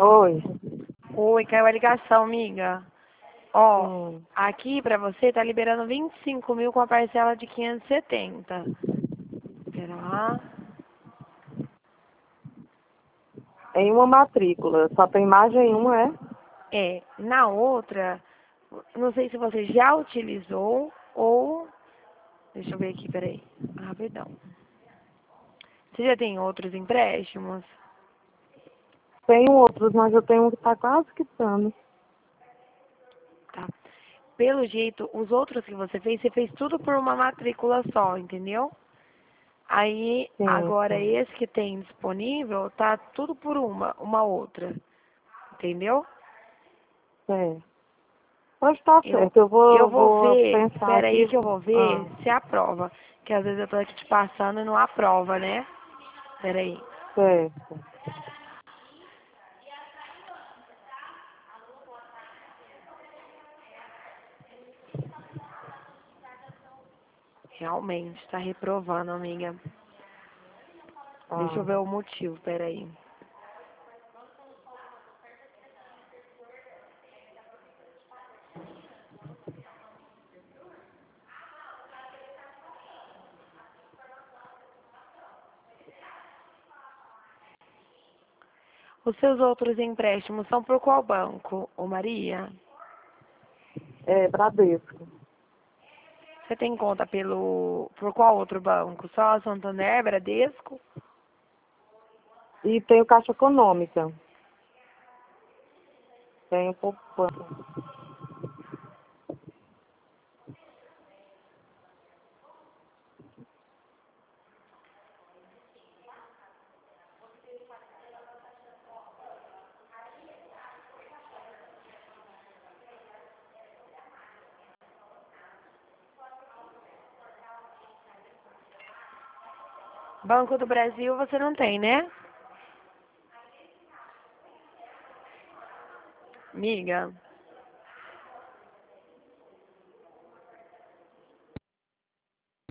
Oi. Oi, caiu a ligação, amiga. Ó, Hum. aqui pra você tá liberando 25 mil com a parcela de 570. Pera lá. Em uma matrícula. Só tem imagem em uma, é? Na outra, não sei se você já utilizou ou... Deixa eu ver aqui, peraí. Rapidão. Você já tem outros empréstimos? Tem outros, mas eu tenho um que tá quase quitando. Tá. Pelo jeito, os outros que você fez tudo por uma matrícula só, entendeu? Aí, Sim, agora sim. esse que tem disponível, tá tudo por uma outra, entendeu? É. Pode estar Eu, certo. Eu eu vou, vou vou ver, pensar espera aí aqui. que eu vou ver Ah, se aprova. Que às vezes eu tô aqui te passando e não aprova, né? Espera aí. certo. Realmente, tá reprovando, amiga. Deixa eu Ah. ver o motivo, espera aí. Os seus outros empréstimos são por qual banco, ô Maria? É, Bradesco. Você tem conta por qual outro banco? Só Santander, Bradesco? E tenho Caixa Econômica. Tenho poupança. Banco do Brasil você não tem, né? Amiga?